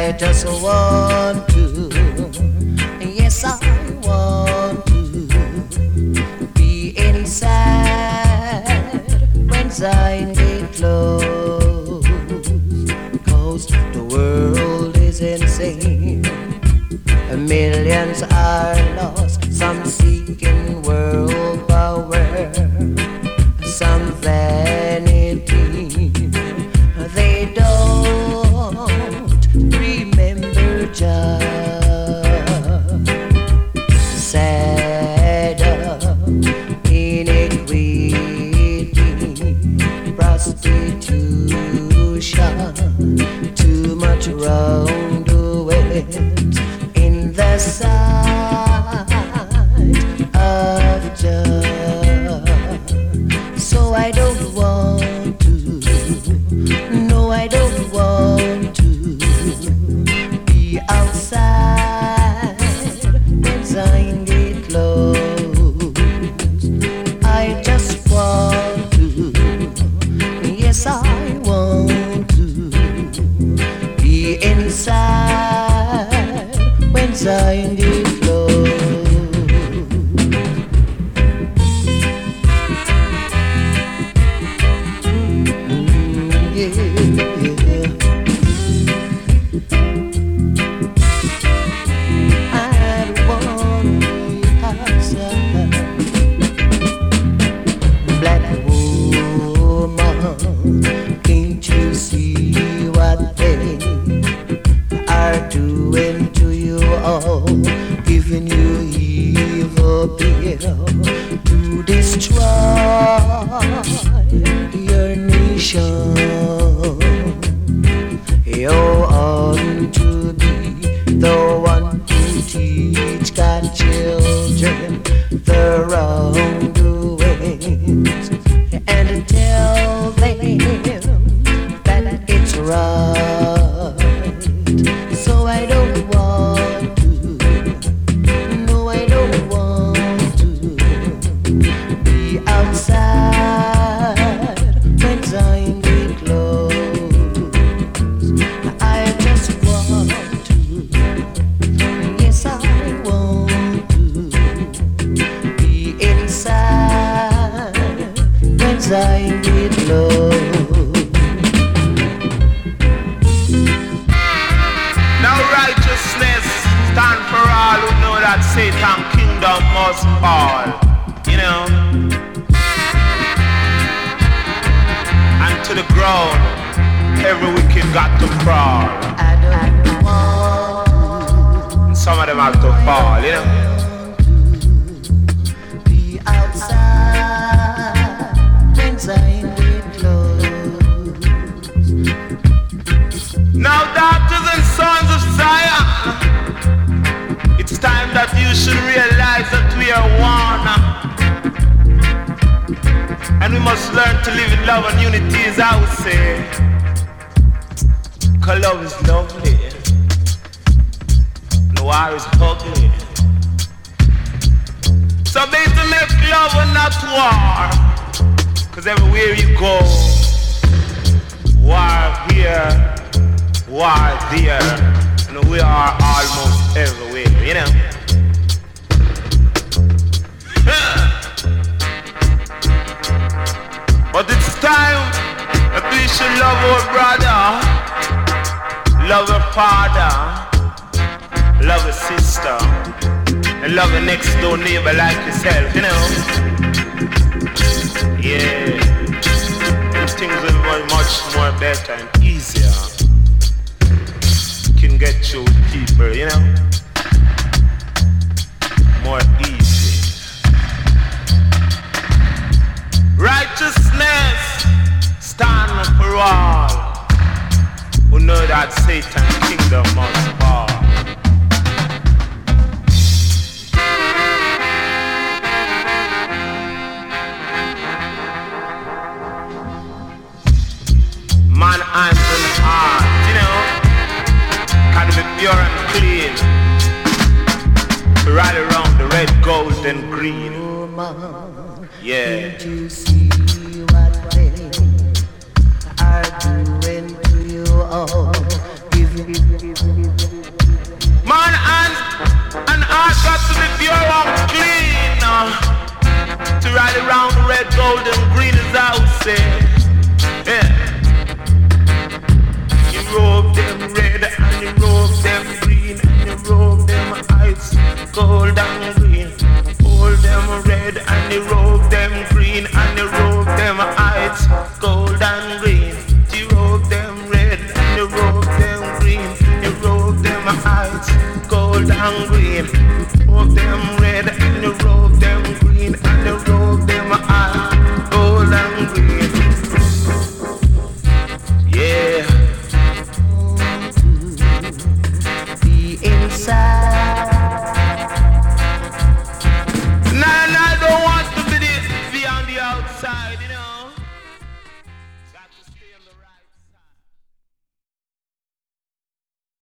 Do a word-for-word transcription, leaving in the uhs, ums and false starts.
I just want to, yes I want to be inside when Zion gate closed. Cause the world is insane, millions are lost, some seeking world power, some vanity. They don't remember Jah. Sad iniquity, prostitution, too much wrongdoing in the sight of Jah. So I don't want to, no I don't want to be outside when Zion gate closed. I just want to, yes I want to be inside when Zion gate closed. Giving you evil bill to destroy your nation. You ought to be the one to teach God's children the wrongdoings and tell them that it's right. So I don't want to, no I don't want to be outside when Zion gate closed. I just want to, yes I want to be inside when Zion gate closed. Stand for all who know that Satan's kingdom must fall, you know. And to the ground, every wicked got to crawl. I don't want, and some of them have to fall, you know. Be outside when Zion gate closed. Now daughters and sons of Zion, it's time that you should realize that we are one, and we must learn to live in love and unity, as I would say. Cause love is lovely, and war is ugly. So better make love and not war, cause everywhere you go, war here, war there, and we are almost everywhere, you know. But it's time that we should love our brother, love our father, love our sister, and love the next door neighbor like yourself, you know. Yeah, and things will be much more better and easier. Can get through people, you know, more easy. Righteousness stand for all who know that Satan's kingdom must fall. Man, hands and heart, you know, can be pure and clean. Right around the red, gold, and green. Yeah. Can't you see what they are doing